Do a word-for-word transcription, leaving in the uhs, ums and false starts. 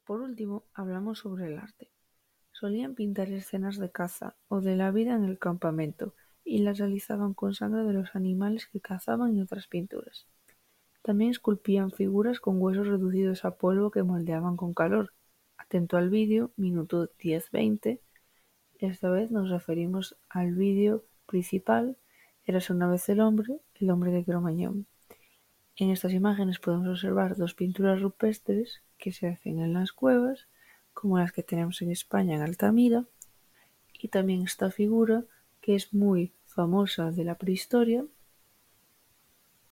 Por último, hablamos sobre el arte. Solían pintar escenas de caza o de la vida en el campamento y las realizaban con sangre de los animales que cazaban y otras pinturas. También esculpían figuras con huesos reducidos a polvo que moldeaban con calor. Atento al vídeo, minuto diez veinte. Esta vez nos referimos al vídeo principal, Érase una vez el hombre, el hombre de Cromañón. En estas imágenes podemos observar dos pinturas rupestres que se hacen en las cuevas, como las que tenemos en España en Altamira, y también esta figura que es muy famosa de la prehistoria,